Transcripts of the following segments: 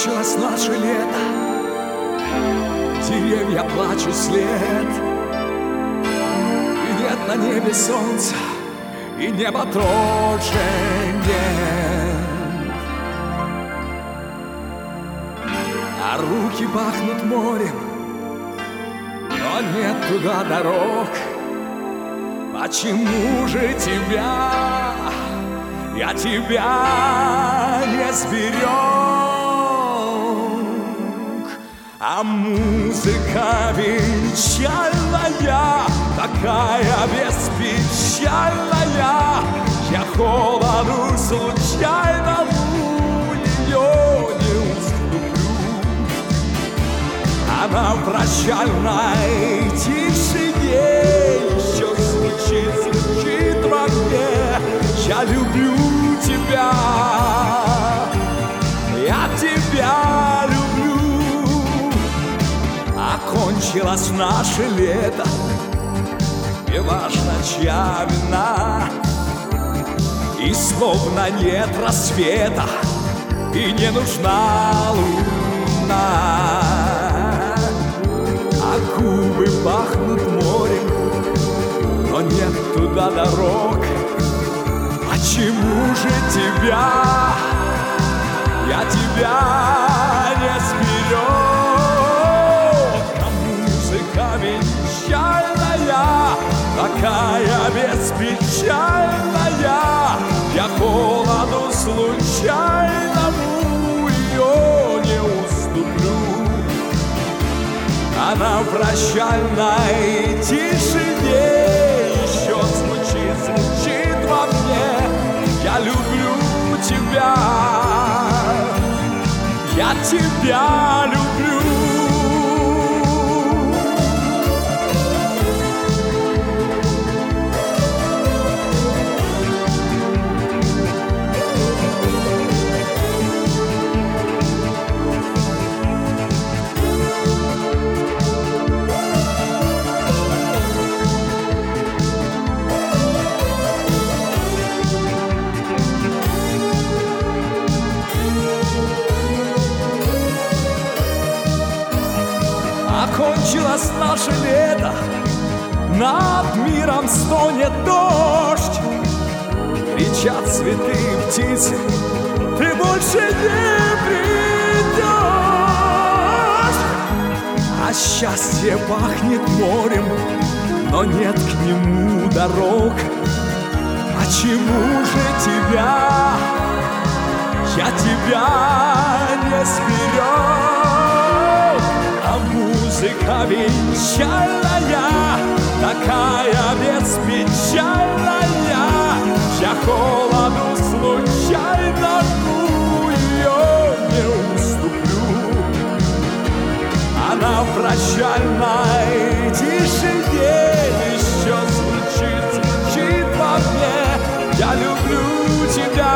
Окончилось наше лето, деревья плачут след, и нет на небе солнца, и небо тоже нет. А руки пахнут морем, но нет туда дорог. Почему же я тебя не сберег? А музыка печальная, такая беспечальная, я холоду случайному ее не уступлю. Она в прощальной тишине еще звучит во мне: я люблю тебя, я тебя люблю. Окончилось наше лето, не важно, чья вина, и словно нет рассвета, и не нужна луна. А губы пахнут морем, но нет туда дорог. Почему же я тебя не сберег? А музыка венчальная, такая беспечальная, я холоду случайному ее не уступлю. Она в прощальной тишине еще звучит во мне: я люблю тебя, я тебя люблю. Окончилось наше лето, над миром стонет дождь, кричат цветы и птицы: ты больше не придешь. А счастье пахнет морем, но нет к нему дорог. Почему же я тебя не сберег? А музыка венчальная, такая беспечальная, я холоду случайному ее не уступлю. Она в прощальной тишине еще звучит во мне: я люблю тебя,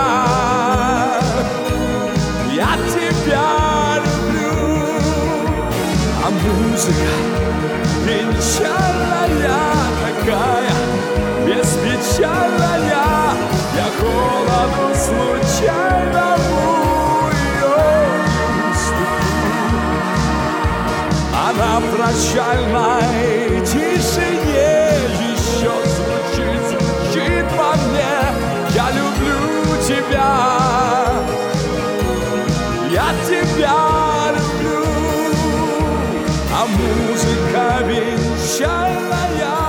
я тебя люблю. А музыка венчальная, такая беспечальная, я холоду случайному ее не уступлю. Она в прощальной тишине еще звучит во мне: я люблю тебя, я тебя люблю. А музыка венчальная,